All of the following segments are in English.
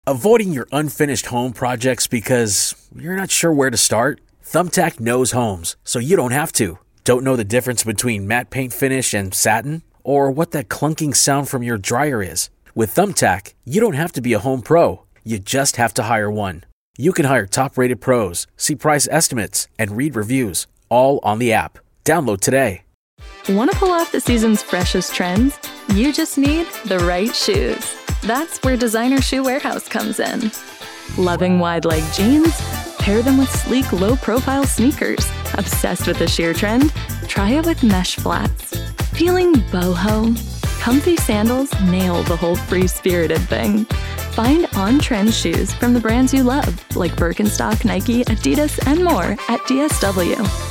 Avoiding your unfinished home projects because you're not sure where to start? Thumbtack knows homes, so you don't have to. Don't know the difference between matte paint finish and satin? Or what that clunking sound from your dryer is? With Thumbtack, you don't have to be a home pro. You just have to hire one. You can hire top-rated pros, see price estimates, and read reviews, all on the app. Download today. Want to pull off the season's freshest trends? You just need the right shoes. That's where Designer Shoe Warehouse comes in. Loving wide-leg jeans? Pair them with sleek, low-profile sneakers. Obsessed with the sheer trend? Try it with mesh flats. Feeling boho? Comfy sandals nail the whole free-spirited thing. Find on-trend shoes from the brands you love, like Birkenstock, Nike, Adidas, and more at DSW.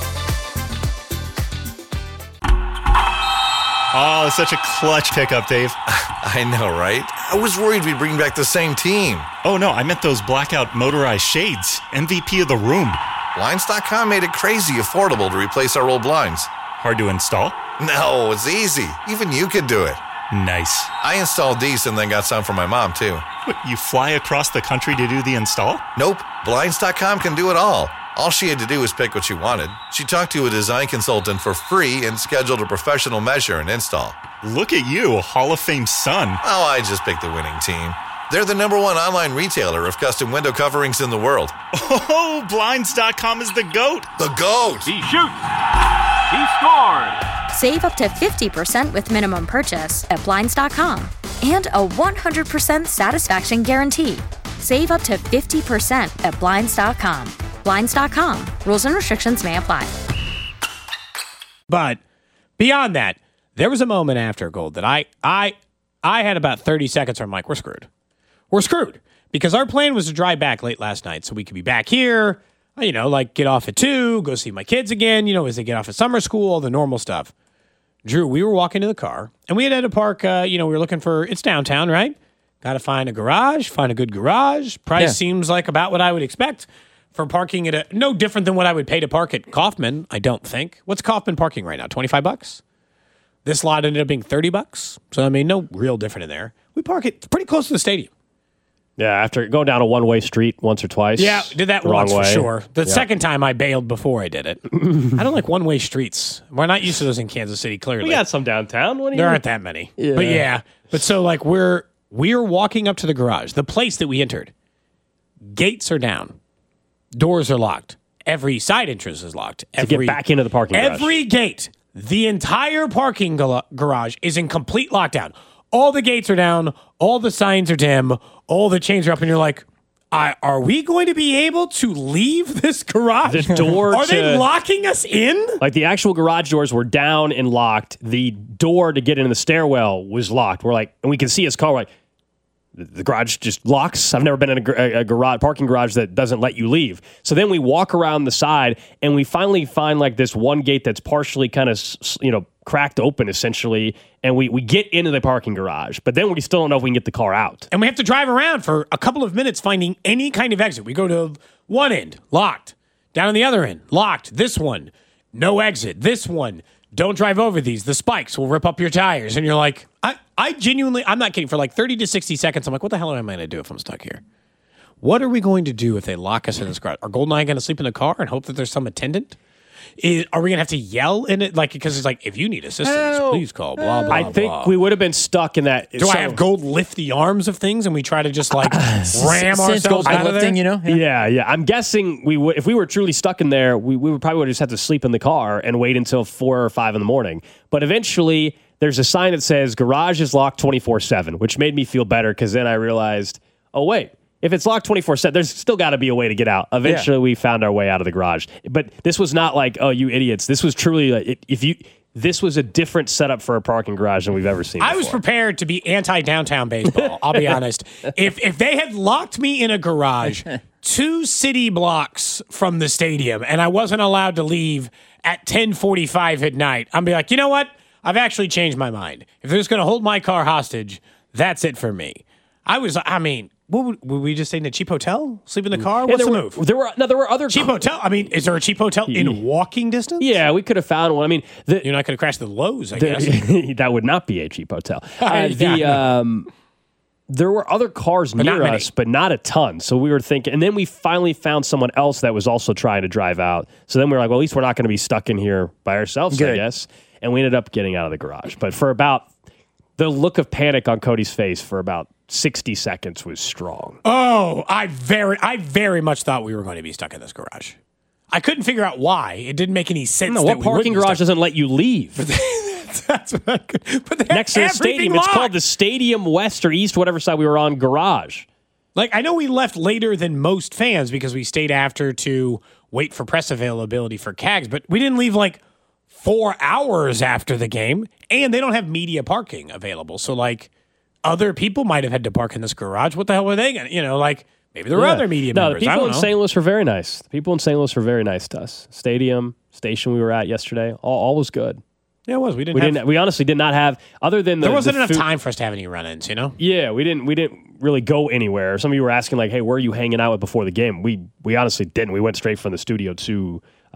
Oh, such a clutch pickup, Dave. I know, right? I was worried we'd bring back the same team. Oh, no, I meant those blackout motorized shades. MVP of the room. Blinds.com made it crazy affordable to replace our old blinds. Hard to install? No, it's easy. Even you could do it. Nice. I installed these and then got some for my mom, too. What, you fly across the country to do the install? Nope. Blinds.com can do it all. All she had to do was pick what she wanted. She talked to a design consultant for free and scheduled a professional measure and install. Look at you, Hall of Fame son. Oh, I just picked the winning team. They're the #1 online retailer of custom window coverings in the world. Oh, Blinds.com is the GOAT. The GOAT! He shoots. He scores. Save up to 50% with minimum purchase at Blinds.com. And a 100% satisfaction guarantee. Save up to 50% at Blinds.com. Blinds.com. Rules and restrictions may apply. But beyond that, there was a moment after Gold that I had about 30 seconds where I'm like, we're screwed. We're screwed. Because our plan was to drive back late last night so we could be back here, like get off at 2, go see my kids again, as they get off at summer school, all the normal stuff. Drew, we were walking to the car, and we had to park, we were looking for, it's downtown, right? Got to find a garage, find a good garage. Price seems like about what I would expect for parking at no different than what I would pay to park at Kaufman, I don't think. What's Kaufman parking right now, $25? This lot ended up being $30. So, no real different in there. We park it pretty close to the stadium. Yeah, after going down a one-way street once or twice. Yeah, did that once for sure. The second time I bailed before I did it. I don't like one-way streets. We're not used to those in Kansas City, clearly. We got some downtown. There aren't that many. Yeah. But so we're walking up to the garage, the place that we entered. Gates are down. Doors are locked. Every side entrance is locked. To get back into the parking garage. Every gate, the entire parking garage is in complete lockdown. All the gates are down. All the signs are dim. All the chains are up. And you're like, are we going to be able to leave this garage? The door are they locking us in? Like the actual garage doors were down and locked. The door to get into the stairwell was locked. We're like, and we can see his car. We're like, the garage just locks. I've never been in a parking garage that doesn't let you leave. So then we walk around the side, and we finally find like this one gate that's partially kind of, cracked open essentially, and we get into the parking garage. But then we still don't know if we can get the car out. And we have to drive around for a couple of minutes finding any kind of exit. We go to one end, locked. Down on the other end, locked. This one, no exit. This one, don't drive over these. The spikes will rip up your tires. And you're like, I genuinely, I'm not kidding, for like 30 to 60 seconds, I'm like, what the hell am I going to do if I'm stuck here? What are we going to do if they lock us in this garage? Are Gold and I going to sleep in the car and hope that there's some attendant? Are we going to have to yell in it? Because it's like, if you need assistance, please call, blah, blah, I think we would have been stuck in that. Do I have Gold lift the arms of things and we try to just ram ourselves out of there? Yeah. I'm guessing we would, if we were truly stuck in there, we would probably just have to sleep in the car and wait until 4 or 5 in the morning. But eventually, there's a sign that says garage is locked 24/7, which made me feel better because then I realized, oh, wait. If it's locked 24/7, there's still got to be a way to get out. Eventually, we found our way out of the garage. But this was not like, oh, you idiots. This was truly, this was a different setup for a parking garage than we've ever seen before. I was prepared to be anti-downtown baseball, I'll be honest. If they had locked me in a garage 2 city blocks from the stadium and I wasn't allowed to leave at 10:45 at night, I'd be like, you know what? I've actually changed my mind. If they're just going to hold my car hostage, that's it for me. What would we just stay in a cheap hotel? Sleep in the car? What's the move? There were other cheap hotel. Is there a cheap hotel in walking distance? Yeah, we could have found one. You're not going to crash the Lowe's, I guess. That would not be a cheap hotel. there were other cars near us, but not a ton. So we were thinking, and then we finally found someone else that was also trying to drive out. So then we were like, well, at least we're not going to be stuck in here by ourselves, I guess. And we ended up getting out of the garage. But for about the look of panic on Cody's face for about 60 seconds was strong. Oh, I very much thought we were going to be stuck in this garage. I couldn't figure out why. It didn't make any sense. No, what parking garage doesn't let you leave? That's what I could, but next to the stadium. Locked. It's called the Stadium West or East, whatever side we were on, garage. Like, I know we left later than most fans because we stayed after to wait for press availability for CAGs, but we didn't leave like 4 hours after the game, and they don't have media parking available. So, like, other people might have had to park in this garage. What the hell were they going to, like, maybe there were other media members. The people in St. Louis were very nice. The people in St. Louis were very nice to us. Station we were at yesterday, all was good. Yeah, it was. We honestly did not have, other than there wasn't enough time for us to have any run-ins, Yeah, we didn't really go anywhere. Some of you were asking, like, hey, where are you hanging out with before the game? We honestly didn't. We went straight from the studio to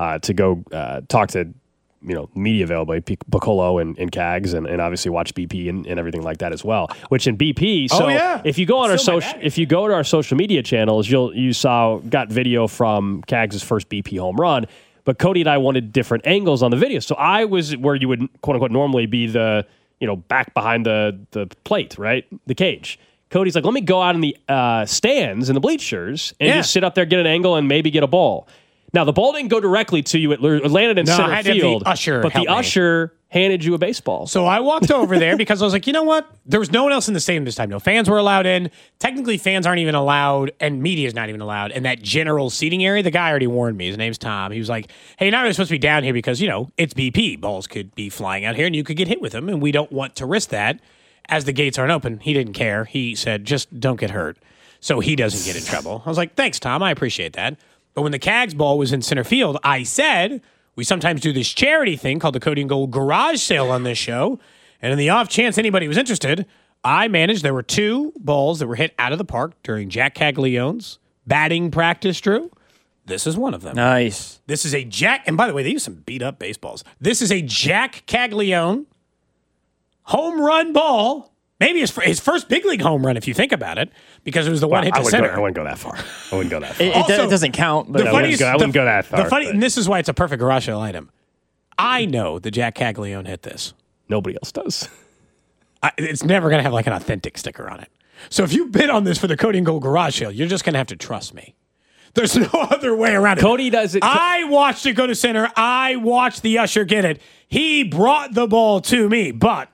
go talk to, media available, Piccolo and CAGs, and obviously watch BP and everything like that as well. Which in BP, if you go on if you go to our social media channels, you got video from CAGs' first BP home run. But Cody and I wanted different angles on the video. So I was where you would, quote unquote, normally be the, back behind the plate, right? The cage. Cody's like, let me go out in the stands in the bleachers and just sit up there, get an angle, and maybe get a ball. Now, the ball didn't go directly to you. It landed in center field. The usher handed you a baseball. So I walked over there because I was like, you know what? There was no one else in the stadium this time. No fans were allowed in. Technically, fans aren't even allowed, and media is not even allowed in that general seating area. The guy already warned me. His name's Tom. He was like, hey, you're not really supposed to be down here because, it's BP. Balls could be flying out here, and you could get hit with them, and we don't want to risk that as the gates aren't open. He didn't care. He said, just don't get hurt so he doesn't get in trouble. I was like, thanks, Tom. I appreciate that. But when the CAGs ball was in center field, I said, we sometimes do this charity thing called the Cody and Gold Garage Sale on this show. And in the off chance anybody was interested, there were 2 balls that were hit out of the park during Jack Caglianone's batting practice, Drew. This is one of them. Nice. This is a Jack, and by the way, they use some beat up baseballs. This is a Jack Caglianone home run ball. Maybe his first big league home run, if you think about it, because it was the one hit to center. I wouldn't go that far. It doesn't count. But I wouldn't go that far. And this is why it's a perfect garage sale item. I know the Jack Caglianone hit this. Nobody else does. It's never going to have like an authentic sticker on it. So if you bid on this for the Cody and Gold Garage Sale, you're just going to have to trust me. There's no other way around it. Cody does it. I watched it go to center. I watched the usher get it. He brought the ball to me, but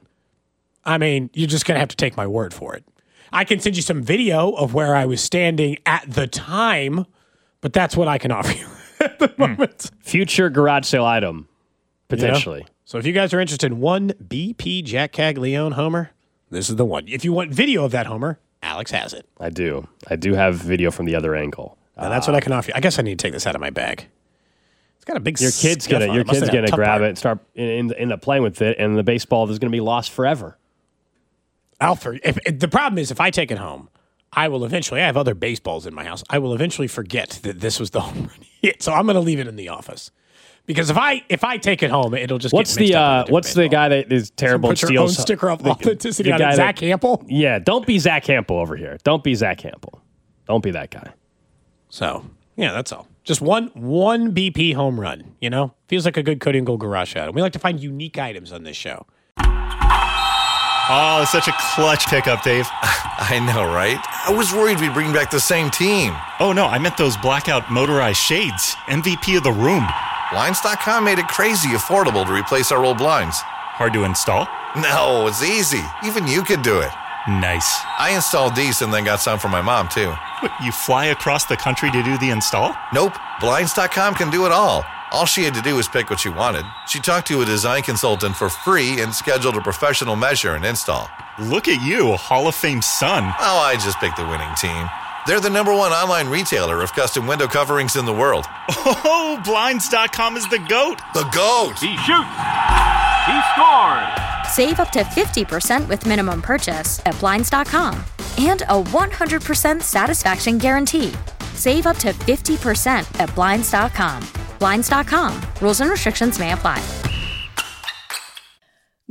you're just going to have to take my word for it. I can send you some video of where I was standing at the time, but that's what I can offer you at the moment. Future garage sale item, potentially. So if you guys are interested in one BP Jack Caglianone homer, this is the one. If you want video of that homer, Alex has it. I do have video from the other angle. And that's what I can offer you. I guess I need to take this out of my bag. It's got a big. Your kid's gonna grab it and start end up playing with it, and the baseball is gonna be lost forever. The problem is, if I take it home, I will eventually. I have other baseballs in my house. I will eventually forget that this was the home run hit. So I'm going to leave it in the office because if I take it home, it'll just get mixed up. What's the guy that is terrible and steals? Put your own sticker of authenticity on it. Zach Hampel. Yeah, don't be Zach Hampel over here. Don't be Zach Hampel. Don't be that guy. So yeah, that's all. Just one BP home run. Feels like a good Cody and Gold garage item. We like to find unique items on this show. Oh, such a clutch pickup, Dave. I know, right? I was worried we'd bring back the same team. Oh, no, I meant those blackout motorized shades. MVP of the room. Blinds.com made it crazy affordable to replace our old blinds. Hard to install? No, it's easy. Even you could do it. Nice. I installed these and then got some for my mom, too. What, you fly across the country to do the install? Nope. Blinds.com can do it all. All she had to do was pick what she wanted. She talked to a design consultant for free and scheduled a professional measure and install. Look at you, Hall of Fame son. Oh, I just picked the winning team. They're the #1 online retailer of custom window coverings in the world. Oh, Blinds.com is the GOAT. The GOAT! He shoots. He scored. Save up to 50% with minimum purchase at Blinds.com. And a 100% satisfaction guarantee. Save up to 50% at Blinds.com. Blinds.com. Rules and restrictions may apply.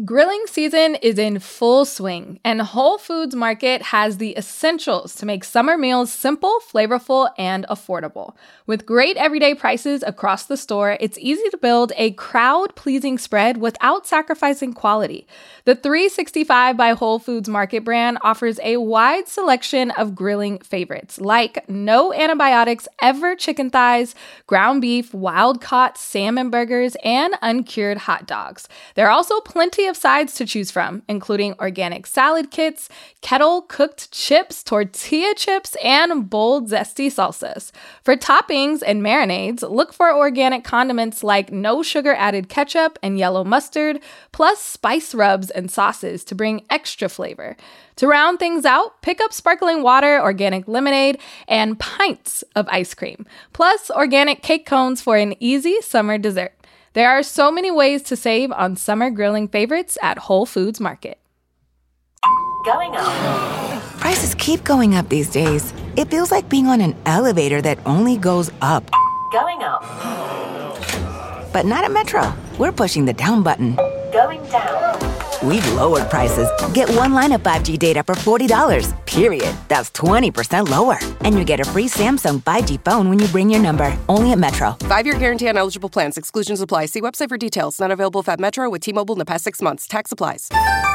Grilling season is in full swing, and Whole Foods Market has the essentials to make summer meals simple, flavorful, and affordable. With great everyday prices across the store, it's easy to build a crowd-pleasing spread without sacrificing quality. The 365 by Whole Foods Market brand offers a wide selection of grilling favorites, like no antibiotics ever chicken thighs, ground beef, wild-caught salmon burgers, and uncured hot dogs. There are also plenty of sides to choose from, including organic salad kits, kettle-cooked chips, tortilla chips, and bold, zesty salsas. For toppings and marinades, look for organic condiments like no sugar-added ketchup and yellow mustard, plus spice rubs and sauces to bring extra flavor. To round things out, pick up sparkling water, organic lemonade, and pints of ice cream, plus organic cake cones for an easy summer dessert. There are so many ways to save on summer grilling favorites at Whole Foods Market. Going up. Prices keep going up these days. It feels like being on an elevator that only goes up. Going up. But not at Metro. We're pushing the down button. Going down. We've lowered prices. Get one line of 5G data for $40, period. That's 20% lower. And you get a free Samsung 5G phone when you bring your number. Only at Metro. 5-year guarantee on eligible plans. Exclusions apply. See website for details. Not available at Metro with T-Mobile in the past 6 months. Tax applies.